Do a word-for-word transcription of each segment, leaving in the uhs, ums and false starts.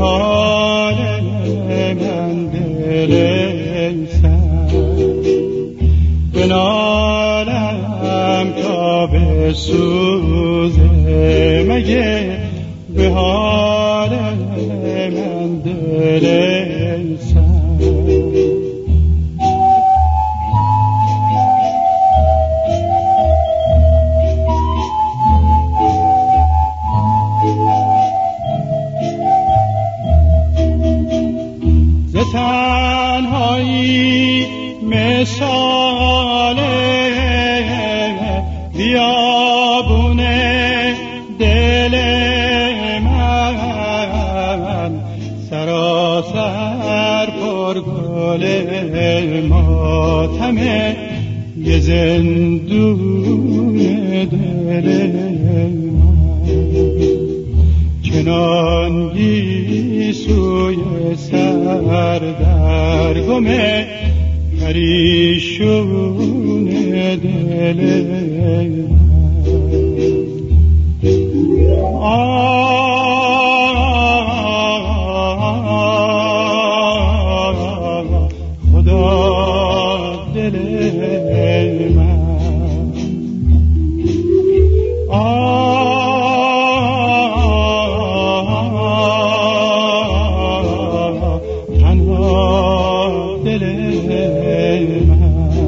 حال من دل سنگ بنالم تا به سوزه مگه به حال من دل سنگ ز تنهایی مثال بیابونه دل من سراسر پر گل ماتمه یه زندون دل من چنان گیسوی سر در گمه پریشون دل من آه خدا دل من آه تنها دل من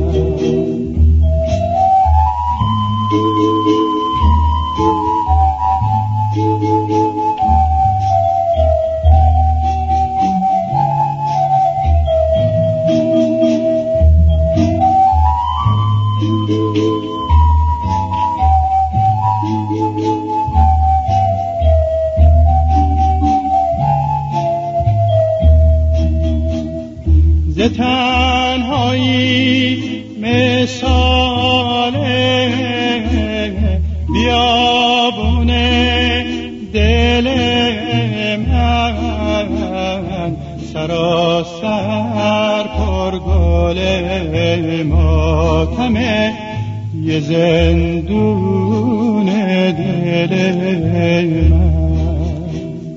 ز تنهایی مثال بیابونه دل من سراسر پر گل ماتمه یه زندون دل من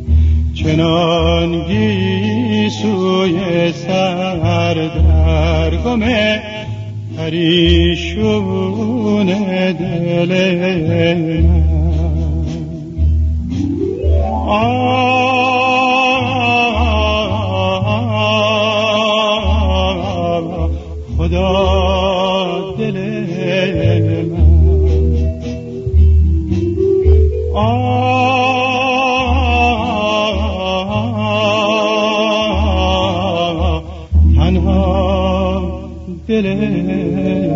چنان گیسوی سر در گمه پریشون دل من آه خدا دل من آه تنها دل